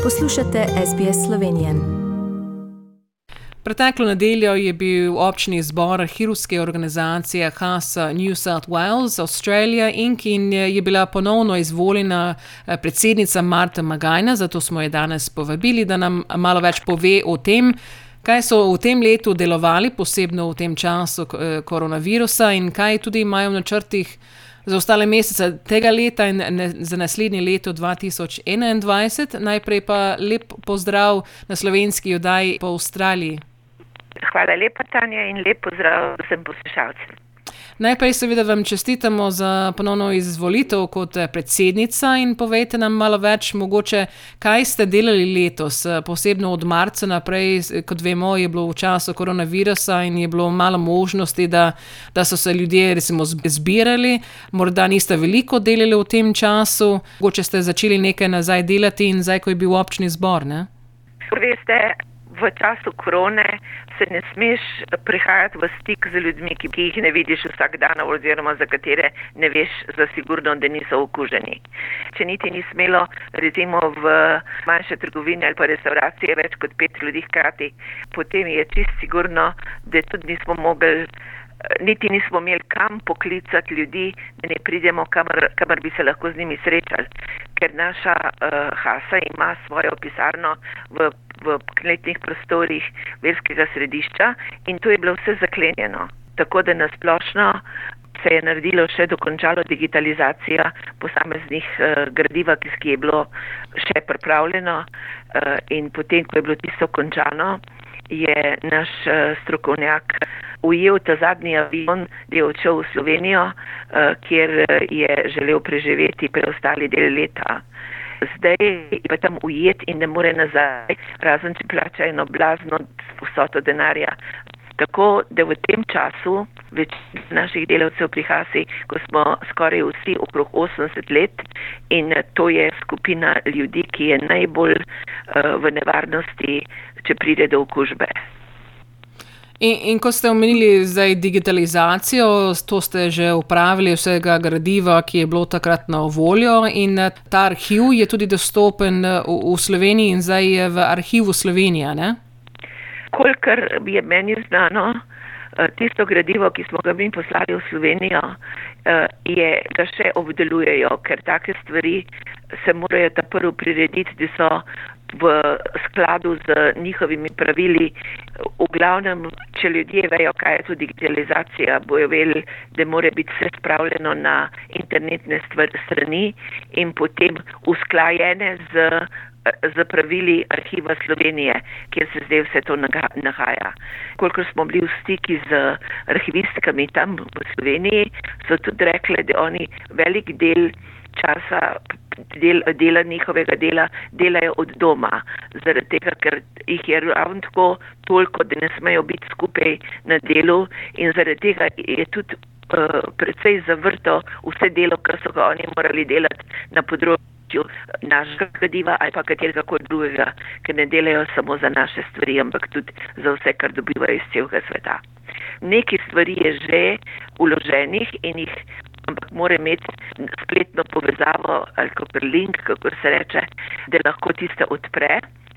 Poslušate SBS Slovenijo. Preteklo nedeljo je bil občni zbor arhivske organizacije HASA New South Wales, Australia Inc. in je bila ponovno izvoljena predsednica Marta Magajna, zato smo jo danes povabili, da nam malo več pove o tem, kaj so v tem letu delovali, posebno v tem času koronavirusa in kaj tudi imajo v načrtih za ostale mesece tega leta in za naslednje leto 2021. Najprej pa lep pozdrav na slovenski oddaji po Avstraliji. Hvala lepa, Tanja, in lep pozdrav vsem poslušalcem. Najprej seveda vam čestitamo za ponovno izvolitev kot predsednica in povejte nam malo več mogoče, kaj ste delali letos, posebno od marca naprej, kot vemo, je bilo v času koronavirusa in je bilo malo možnosti, da so se ljudje recimo zbirali, morda niste veliko delali v tem času, mogoče ste začeli nekaj nazaj delati in zdaj, ko je bil občni zbor, ne? Veste, v času korone se ne smeš prihajati v stik z ljudmi, ki jih ne vidiš vsak dan oziroma za katere ne veš za sigurno, da niso okuženi. Če niti ni smelo recimo v manjše trgovine ali pa restauracije več kot 5 ljudi hkrati, potem je čisto sigurno, da tudi niti nismo imeli kam poklicati ljudi, da ne pridemo, kamor bi se lahko z njimi srečali. Ker naša HASA ima svojo pisarno v kletnih prostorih verskega središča in to je bilo vse zaklenjeno. Tako da nasplošno se je naredilo še dokončalo digitalizacija posameznih gradiva, ki je bilo še pripravljeno in potem, ko je bilo tisto končano, je naš strokovnjak ujel ta zadnji avion, da je odšel v Slovenijo, kjer je želel preživeti preostali del leta. Zdaj je pa tam ujet in ne more nazaj, razen če plača eno blazno vsoto denarja. Tako da v tem času več naših delavcev pri HASI, ko smo skoraj vsi okrog 80 let in to je skupina ljudi, ki je najbolj v nevarnosti, če pride do okužbe. In ko ste omenili zdaj digitalizacijo, to ste že upravili vsega gradiva, ki je bilo takrat na voljo in ta arhiv je tudi dostopen v Sloveniji in zdaj je v arhivu Slovenija, ne? Kolikor je meni znano, tisto gradivo, ki smo ga mi poslali v Slovenijo, ga še obdelujejo, ker take stvari se morajo ta prvo prirediti, da so v skladu z njihovimi pravili. V glavnem, če ljudje vejo, kaj je to digitalizacija, bojo vedeli, da mora biti vse spravljeno na internetne strani in potem usklajene z pravili arhiva Slovenije, kjer se zdaj vse to nahaja. Kolikor smo bili v stiki z arhivistkami tam v Sloveniji, so tudi rekli, da oni velik del časa dela njihovega dela delajo od doma, zaradi tega, ker jih je ravno tako toliko, da ne smejo biti skupaj na delu in zaradi tega je tudi precej zavrto vse delo, kar so ga oni morali delati na področju našega gradiva ali pa katerega kot drugega, ker ne delajo samo za naše stvari, ampak tudi za vse, kar dobivajo iz celega sveta. Nekaj stvari je že vloženih in ampak mora imeti spletno povezavo ali kakor link, kako se reče, da lahko tiste odpre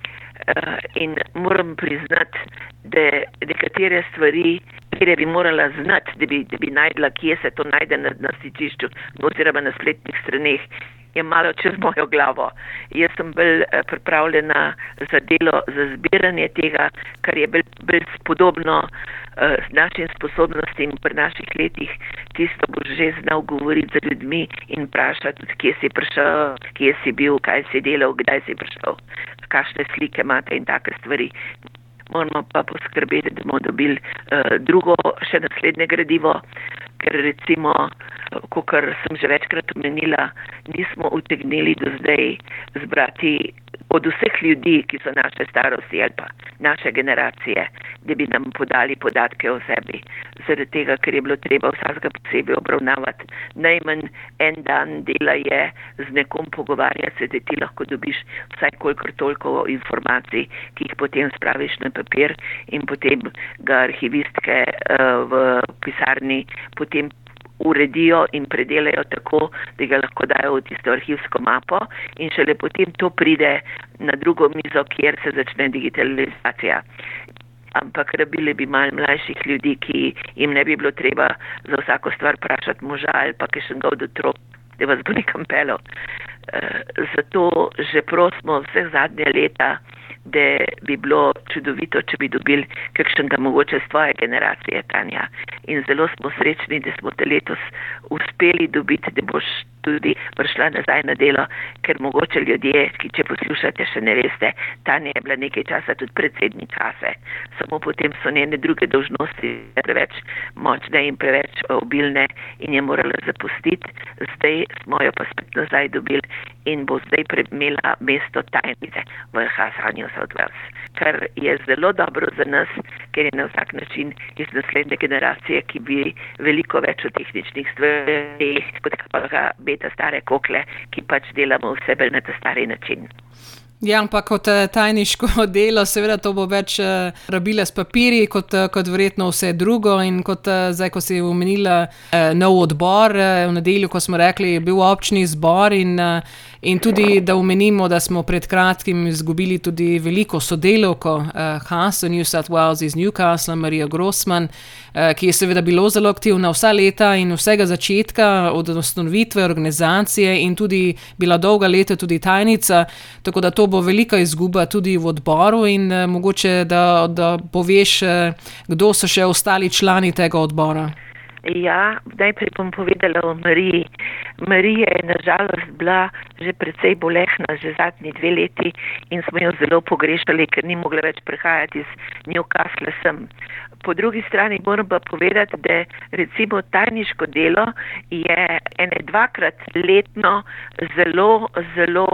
in moram priznati, da nekatere stvari, kjer bi morala znati, da bi najdla, kje se to najde na stičišču oziroma na spletnih straneh, je malo čez mojo glavo. Jaz sem bolj pripravljena za delo, za zbiranje tega, kar je bolj spodobno z našim sposobnostim pri naših letih. Tisto boš že znal govoriti z ljudmi in vprašati, kje si prišel, kje si bil, kaj si delal, kdaj si prišel, kakšne slike imate in take stvari. Moramo pa poskrbeti, da bomo dobili drugo, še naslednje gradivo, ker recimo, kakor sem že večkrat omenila, nismo utegnili do zdaj zbrati od vseh ljudi, ki so naše starosti ali pa naše generacije, da bi nam podali podatke o sebi. Zaradi tega, ker je bilo treba vsakega posebej obravnavati. Najmanj en dan dela je z nekom pogovarjati se, da ti lahko dobiš vsaj kolikor toliko informacij, ki jih potem spraviš na papir in potem ga arhivistke v pisarni potem uredijo in predelajo tako, da ga lahko dajo v tisto arhivsko mapo in šele potem to pride na drugo mizo, kjer se začne digitalizacija. Ampak rabili bi malo mlajših ljudi, ki jim ne bi bilo treba za vsako stvar vprašati moža ali pa kakšnega od otrok, da vas bo nekam pelil. Zato že prosimo vseh zadnje leta, da bi bilo čudovito, če bi dobili kakšnega mogoče z tvoje generacije, Tanja. In zelo smo srečni, da smo te letos uspeli dobiti, da boš tudi prišla nazaj na delo, ker mogoče ljudje, ki če poslušate, še ne veste, Tanja je bila nekaj časa tudi predsednik KASE, samo potem so njene druge dolžnosti preveč močne in preveč obilne in je morala zapustiti. Zdaj smo jo pa spet nazaj dobili in bo zdaj imela mesto tajnice v HASA New South Wales, kar je zelo dobro za nas, ker je na vsak način iz naslednje generacije, ki bi veliko več o tehničnih stvarih, kot pa ga beta stare kokle, ki pač delamo vse bolj na ta stari način. Ja, ampak kot tajniško delo, seveda to bo več rabila s papirji, kot verjetno vse drugo in kot zdaj, ko si omenila nov odbor, v nedeljo, ko smo rekli, je bil občni zbor in tudi, da omenimo, da smo pred kratkim izgubili tudi veliko sodelavko HASA New South Wales iz Newcastle, Marijo Grossman, ki je seveda bilo zelo aktivna vsa leta in vsega začetka od ustanovitve organizacije in tudi bila dolga leta tudi tajnica, tako da to bo velika izguba tudi v odboru in mogoče, da poveš, kdo so še ostali člani tega odbora. Ja, najprej bom povedala o Mariji. Marija je nažalost bila že precej bolehna, že zadnji 2 leti in smo jo zelo pogrešali, ker ni mogla več prihajati iz Newcastle sem. Po drugi strani moram pa povedati, da recimo tajniško delo je 2-krat letno zelo, zelo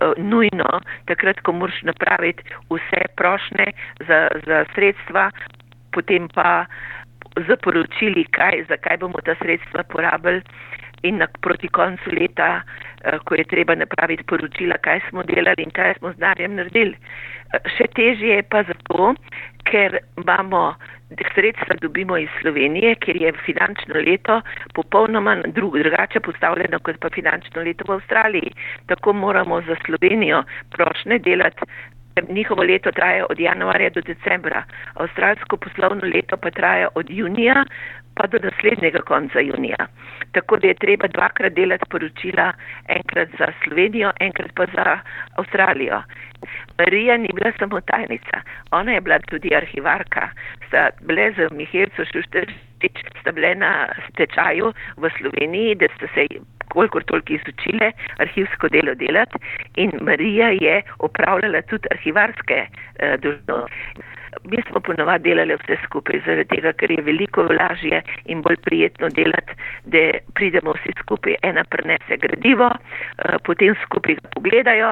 nujno, takrat, ko moraš napraviti vse prošnje za sredstva, potem pa zaporočili, zakaj bomo ta sredstva porabili in proti koncu leta, ko je treba napraviti poročila, kaj smo delali in kaj smo z denarjem naredili. Še težje je pa zato, ker imamo sredstva dobimo iz Slovenije, ker je finančno leto popolnoma drugače postavljeno kot pa finančno leto v Avstraliji. Tako moramo za Slovenijo prošnje delati. Njihovo leto traja od januarja do decembra, avstralsko poslovno leto pa traja od junija pa do naslednjega konca junija. Tako da je treba 2-krat delati poročila, enkrat za Slovenijo, enkrat pa za Avstralijo. Marija ni bila samo tajnica, ona je bila tudi arhivarka. Sta bile z Mihelco Šušteršič, sta bile na stečaju v Sloveniji, da sta se kolikor toliko izučile arhivsko delo delati in Marija je opravljala tudi arhivarske dolžnosti. Mi smo ponovadi delali vse skupaj, zaradi tega, ker je veliko lažje in bolj prijetno delati, da pridemo vsi skupaj, ena prinese gradivo, potem skupaj ga pogledajo,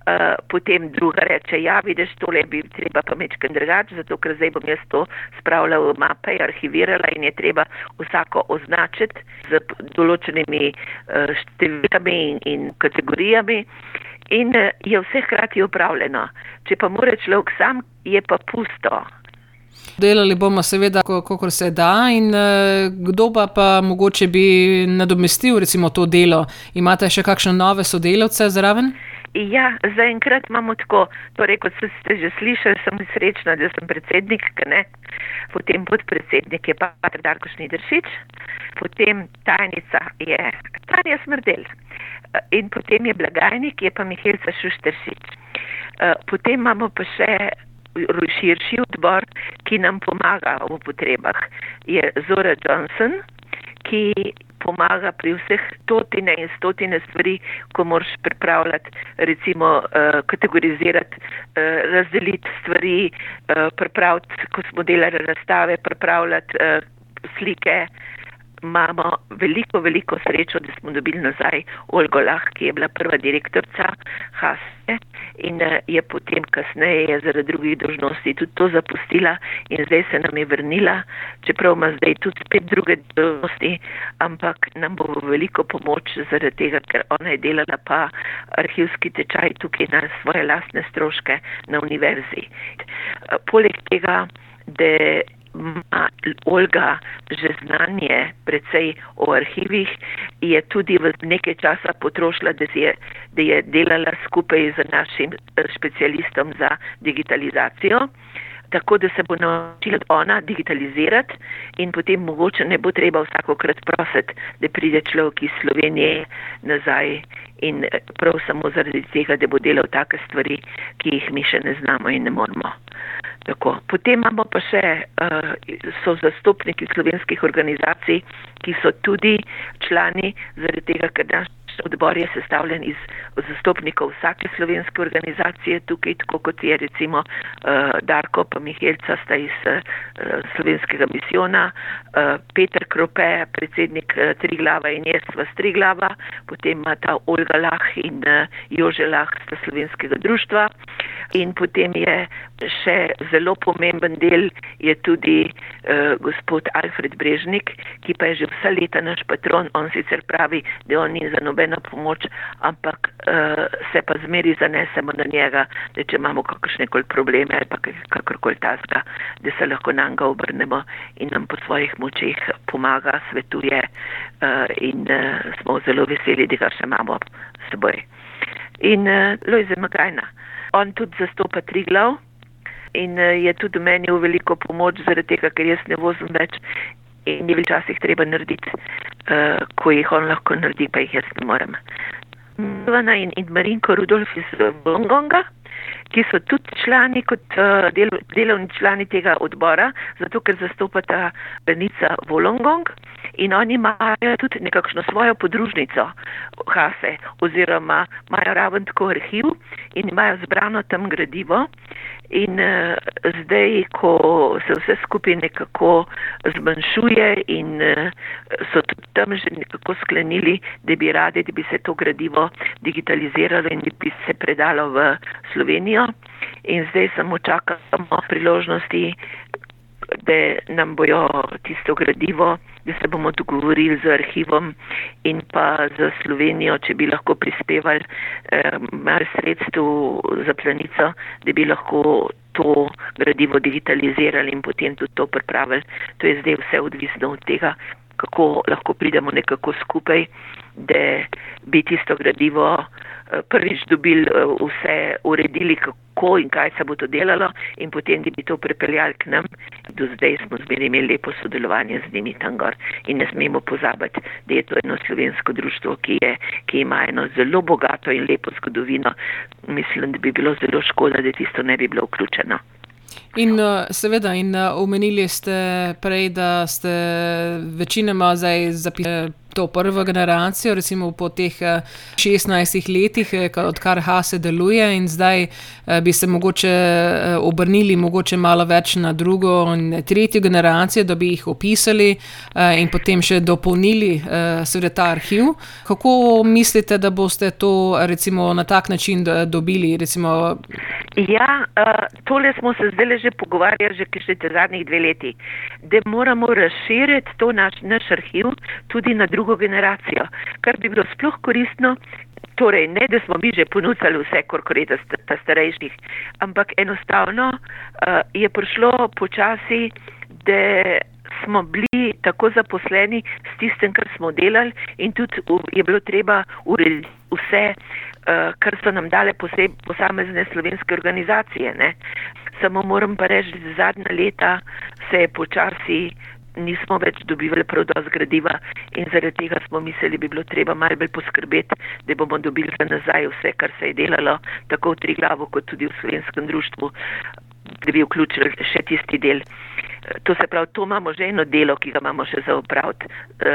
potem druga reče, ja, vidiš, tole bi treba pa mečken drugače, zato ker zdaj bom jaz to spravila v mape, arhivirala in je treba vsako označiti z določenimi številkami in kategorijami. In je vse hkrati upravljeno. Če pa mora človek sam, je pa pusto. Delali bomo seveda, kakor se da in kdo pa mogoče bi nadomestil recimo to delo? Imate še kakšne nove sodelavce zraven? Ja, zaenkrat imamo tako, torej kot ste že slišali, sem srečna, da sem predsednik, ne? Potem podpredsednik je pa Darko Šnideršič, potem tajnica je Tanja Smrdel in potem je blagajnik, je pa Mihelca Šušteršič. Potem imamo pa še širši odbor, ki nam pomaga v potrebah. Je Zora Johnson, ki pomaga pri vseh stotine in stotine stvari, ko moraš pripravljati, recimo kategorizirati, razdeliti stvari, pripraviti, ko smo delali razstave, pripravljati slike. Imamo veliko srečo, da smo dobili nazaj Olgo Lah, ki je bila prva direktorica HASE in je potem kasneje zaradi drugih dolžnosti tudi to zapustila in zdaj se nam je vrnila, čeprav ima zdaj tudi spet druge dolžnosti, ampak nam bo veliko pomoč zaradi tega, ker ona je delala pa arhivski tečaj tukaj na svoje lastne stroške na univerzi. Poleg tega, da ima Olga že znanje precej o arhivih, je tudi v nekaj časa potrošila, da je delala skupaj z našim specialistom za digitalizacijo, tako da se bo naučila ona digitalizirati in potem mogoče ne bo treba vsakokrat prositi, da pride človek iz Slovenije nazaj in prav samo zaradi tega, da bo delal take stvari, ki jih mi še ne znamo in ne moramo. Tako. Potem imamo pa še, so zastopniki slovenskih organizacij, ki so tudi člani, zaradi tega, ker naš odbor je sestavljen iz zastopnikov vsake slovenske organizacije tukaj, tako kot je recimo Darko pa Mihelca sta iz slovenskega misijona, Peter Krope, predsednik Triglava in jaz sva z Triglava, potem ima ta Olga Lah in Jože Lah sta slovenskega društva in potem je še zelo pomemben del je tudi gospod Alfred Brežnik, ki pa je že vsa leta naš patron, on sicer pravi, da on ni za nobeno pomoč, ampak se pa zmeri zanesemo na njega, da če imamo kakršnekoli probleme ali pa kakorkoli tasga, da se lahko na njega obrnemo in nam po svojih močeh pomaga, svetuje in smo zelo veseli, da ga še imamo s seboj. In Lojze Magajna, on tudi zastopa Triglav in je tudi meni v veliko pomoč zaradi tega, ker jaz ne vozim več in je včasih treba narediti, ko jih on lahko naredi, pa jih jaz ne morem. Ivana in Marinko Rudolf iz Wollongonga, ki so tudi člani kot delovni člani tega odbora, zato ker zastopata Benica Wollongong in oni imajo tudi nekakšno svojo podružnico Hase oziroma imajo raven tako arhiv in imajo zbrano tam gradivo in zdaj, ko se vse skupaj nekako zmanjšuje in so tudi tam že nekako sklenili, da bi radi, da bi se to gradivo digitaliziralo in da bi se predalo v Slovenijo in zdaj samo čakamo priložnosti, da nam bojo tisto gradivo, da se bomo dogovorili z arhivom in pa za Slovenijo, če bi lahko prispevali malo sredstev za Planico, da bi lahko to gradivo digitalizirali in potem tudi to pripravili. To je zdaj vse odvisno od tega, kako lahko pridemo nekako skupaj, da bi tisto gradivo prvič dobili vse uredili, kako in kaj se bo to delalo in potem, da bi to prepeljali k nam. Do zdaj smo zmeraj imeli lepo sodelovanje z njimi tam gor in ne smemo pozabiti, da je to eno slovensko društvo, ki ima eno zelo bogato in lepo zgodovino. Mislim, da bi bilo zelo škoda, da tisto ne bi bilo vključeno. In seveda, omenili ste prej, da ste večinoma zdaj zapisali to prvo generacijo, recimo po teh 16 letih, odkar Hase deluje in zdaj bi se mogoče obrnili mogoče malo več na drugo in tretjo generacijo, da bi jih opisali in potem še dopolnili seveda ta arhiv. Kako mislite, da boste to recimo na tak način dobili? Recimo? Ja, tole smo se zdaj že pogovarjali že kakšne zadnjih 2 leti, da moramo razširiti to naš arhiv tudi na drugo generacijo, kar bi bilo sploh koristno, torej ne, da smo mi že ponudili vse korkoreta starejših, ampak enostavno je prišlo počasi, da smo bili tako zaposleni s tistem, kar smo delali in tudi je bilo treba urediti vse, kar so nam dale posamezne slovenske organizacije. Ne. Samo moram pa reči, da zadnja leta se je počasi nismo več dobivali prav dosti gradiva in zaradi tega smo mislili, bi bilo treba malo bolj poskrbeti, da bomo dobili za nazaj vse, kar se je delalo, tako v Triglavu kot tudi v slovenskem društvu, da bi vključili še tisti del. To se pravi, to imamo že eno delo, ki ga imamo še za opraviti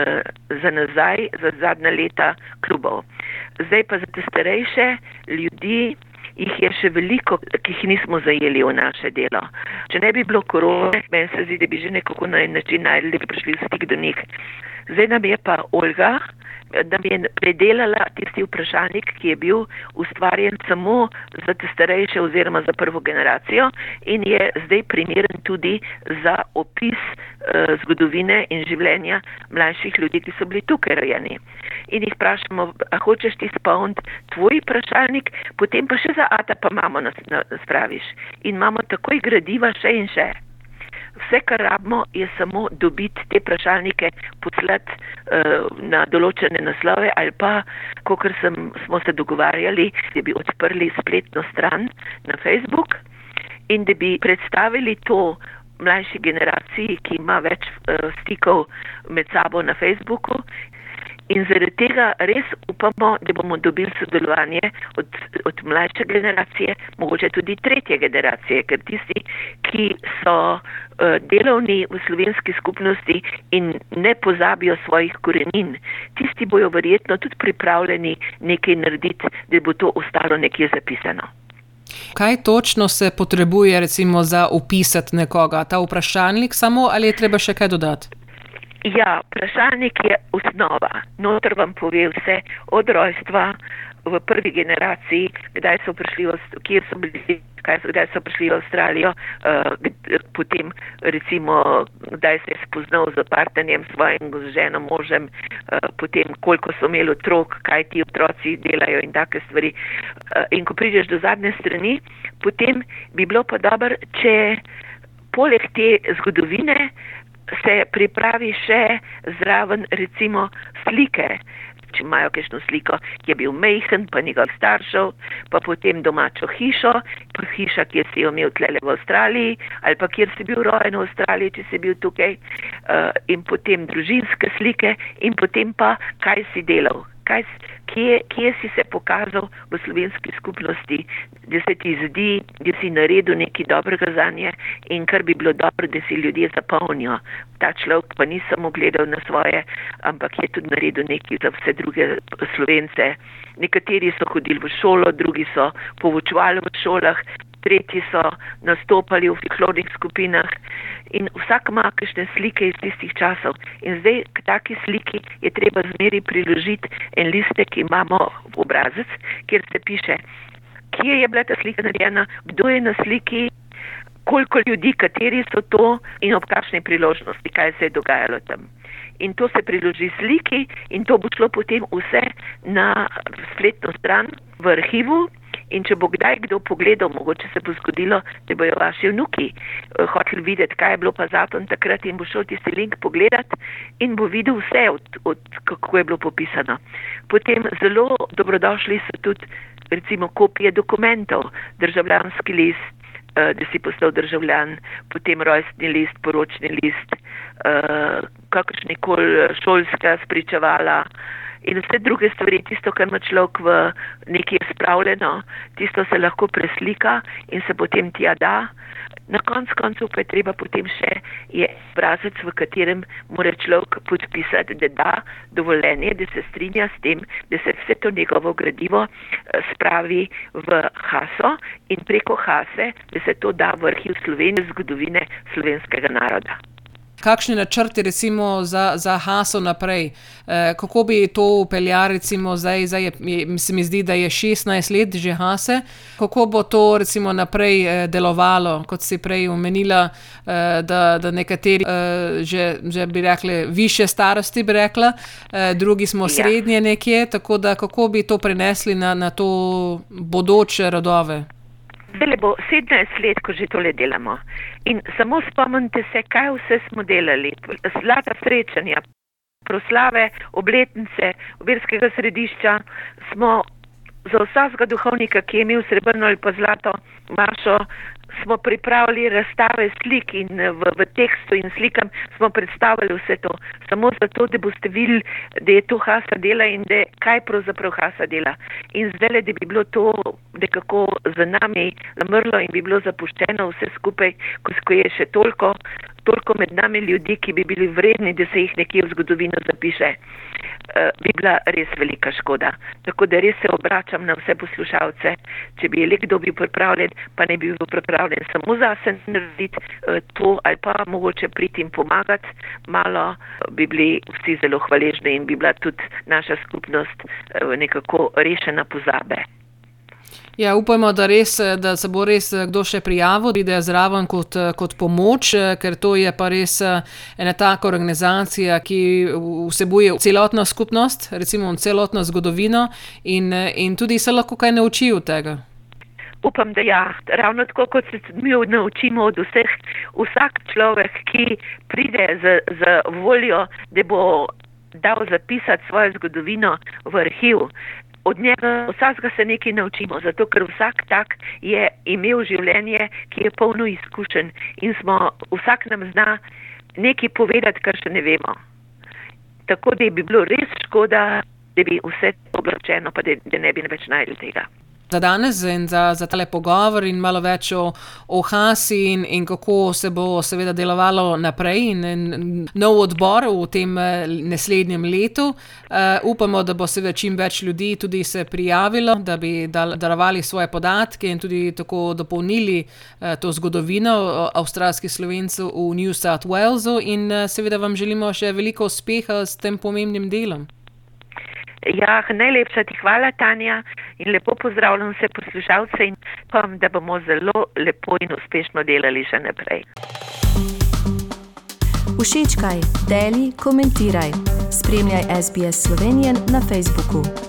za nazaj, za zadnja leta klubov. Zdaj pa za te starejše ljudi jih je še veliko, ki jih nismo zajeli v naše delo. Če ne bi bilo korone, meni se zdi, da bi že nekako na en način najdli, da bi prišli v stik do njih. Zdaj nam je pa Olga, da mi je predelala tisti vprašalnik, ki je bil ustvarjen samo za te starejše oziroma za prvo generacijo in je zdaj primeren tudi za opis zgodovine in življenja mlajših ljudi, ki so bili tukaj rojeni. In jih vprašamo, a hočeš ti spomniti tvoj vprašalnik, potem pa še za ata pa mamo spraviš. In imamo takoj gradiva še in še. Vse, kar rabimo, je samo dobiti te vprašalnike, poslati na določene naslove ali pa, kakor smo se dogovarjali, da bi odprli spletno stran na Facebook in da bi predstavili to mlajši generaciji, ki ima več stikov med sabo na Facebooku. In zaradi tega res upamo, da bomo dobili sodelovanje od mlajše generacije, mogoče tudi tretje generacije, ker tisti, ki so delovni v slovenski skupnosti in ne pozabijo svojih korenin, tisti bojo verjetno tudi pripravljeni nekaj narediti, da bo to ostalo nekje zapisano. Kaj točno se potrebuje recimo za upisati nekoga? Ta vprašalnik samo ali je treba še kaj dodati? Ja, vprašalnik je osnova. Noter vam pove vse od rojstva v prvi generaciji, kdaj so prišli v Avstralijo, potem recimo, kdaj se je spoznal z partnerjem svojim, z ženo, možem, potem koliko so imeli otrok, kaj ti otroci delajo in take stvari. In ko prideš do zadnje strani, potem bi bilo pa dobro, če poleg te zgodovine se pripravi še zraven recimo slike. Če imajo kakšno sliko, ki je bil majhen, pa njegov staršev, pa potem domačo hišo, pa hiša, kjer si jo imel tlele v Avstraliji, ali pa kjer si bil rojen v Avstraliji, če si bil tukaj, in potem družinske slike, in potem pa, kaj si delal, kje si se pokazal v slovenski skupnosti, da se ti zdi, da si naredil nekaj dobrega zanje in kar bi bilo dobro, da si ljudje zapomnijo. Ta človek pa ni samo gledal na svoje, ampak je tudi naredil nekaj za vse druge Slovence. Nekateri so hodili v šolo, drugi so poučevali v šolah, tretji so nastopali v folklornih skupinah in vsak ima kakšne slike iz tistih časov. In zdaj k taki sliki je treba zmeri priložiti en listek, imamo v obrazec, kjer se piše, kje je bila ta slika narejena, kdo je na sliki, koliko ljudi, kateri so to in ob kakšni priložnosti, kaj se je dogajalo tam. In to se priloži sliki in to bo šlo potem vse na spletno stran v arhivu. In če bo kdaj kdo pogledal, mogoče se bo zgodilo, da bojo vaši vnuki hoteli videti, kaj je bilo pa zaton takrat in bo šel tisti link pogledati in bo videl vse, kako je bilo popisano. Potem zelo dobrodošli so tudi recimo kopije dokumentov, državljanski list, da si postal državljan, potem rojstni list, poročni list, kakršnikoli šolska spričevala, in vse druge stvari, tisto, kar ima človek v nekje spravljeno, tisto se lahko preslika in se potem tja da. Na koncu pa je treba potem še obrazec, v katerem mora človek podpisati, da da dovoljenje, da se strinja s tem, da se vse to njegovo gradivo spravi v Haso in preko Hase, da se to da v arhiv Slovenije, zgodovine slovenskega naroda. Kakšni načrti recimo za Haso naprej? Kako bi to upeljali recimo zdaj se mi zdi, da je 16 let že Hase. Kako bo to recimo naprej delovalo, kot si prej omenila, da nekateri že bi rekli više starosti bi rekla, drugi smo srednje nekje, tako da kako bi to prenesli na to bodoče rodove? Zdaj bo 17 let, ko že tole delamo. In samo spomnite se, kaj vse smo delali. Zlata srečanja, proslave, obletnice verskega središča smo za vsakega duhovnika, ki je imel srebrno ali pa zlato mašo, smo pripravili razstave slik in v tekstu in slikam smo predstavili vse to. Samo zato, da boste videli, da je to Hasa dela in da kaj pravzaprav Hasa dela. In zdaj, da bi bilo to nekako za nami zamrlo in bi bilo zapuščeno vse skupaj, ko je še toliko med nami ljudi, ki bi bili vredni, da se jih nekje v zgodovino zapiše, bi bila res velika škoda. Tako da res se obračam na vse poslušalce, če bi le kdo bil pripravljen, pa ne bi bil pripravljen samo zase narediti to ali pa mogoče priti in pomagati malo, bi bili vsi zelo hvaležni in bi bila tudi naša skupnost nekako rešena pozabe. Ja, upajmo, da se bo res kdo še prijavil, da je zraven kot pomoč, ker to je pa res ena taka organizacija, ki vsebuje celotno skupnost, recimo celotno zgodovino in tudi se lahko kaj nauči od tega. Upam, da ja, ravno tako, kot se mi naučimo od vseh, vsak človek, ki pride z voljo, da bo dal zapisati svojo zgodovino v arhiv, od njega vsakega se nekaj naučimo, zato ker vsak tak je imel življenje, ki je polno izkušenj in vsak nam zna nekaj povedati, kar še ne vemo. Tako da bi bilo res škoda, da bi vse obročeno, pa da ne bi več našli tega. Za danes in za tale pogovor in malo več o Hasi in kako se bo seveda delovalo naprej in nov odbor v tem naslednjem letu. Upamo, da bo seveda čim več ljudi tudi se prijavilo, da bi darovali svoje podatke in tudi tako dopolnili to zgodovino avstralskih Slovencev v New South Walesu in seveda vam želimo še veliko uspeha s tem pomembnim delom. Ja, najlepša ti hvala, Tanja, in lepo pozdravljam vse poslušalce in upam, da bomo zelo lepo in uspešno delali še naprej. Všečkaj, deli, komentiraj. Spremljaj SBS Slovenian na Facebooku.